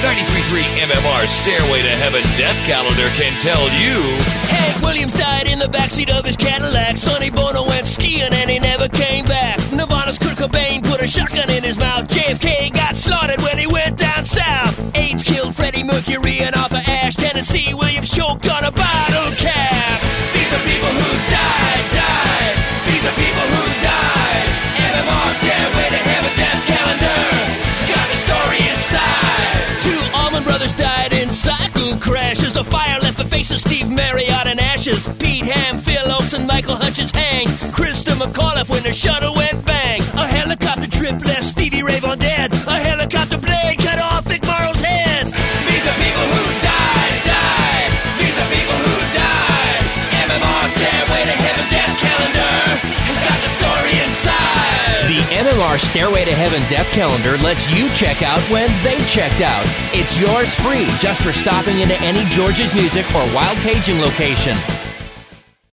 93.3 MMR Stairway to Heaven Death Calendar can tell you. Hank Williams died in the backseat of his Cadillac. Sonny Bono went skiing and he never came back. Nirvana's Kurt Cobain put a shotgun in his mouth. JFK got slaughtered when he went down south. AIDS killed Freddie Mercury and Arthur Ashe. Tennessee Williams choked on a bottle cap. These are people who died. These are people who died. MMR Stairway to Heaven Death Calendar. It's got the story inside. Two Allman Brothers died in cycle crashes. The fire left the face of Steve Marriott in ashes. Pete Ham, Phil Oakes, and Michael Hutchins hanged. Krista McAuliffe when the shuttle went bang. A helicopter trip left Stevie Ray Vaughan dead. A helicopter blade cut off Vic Morrow's head. These are people who died. These are people who died. MMR Stairway to Heaven Death Calendar has got the story inside. The MMR Stairway to Heaven Death Calendar lets you check out when they checked out. It's yours free just for stopping into any George's Music or Wild Cajun location.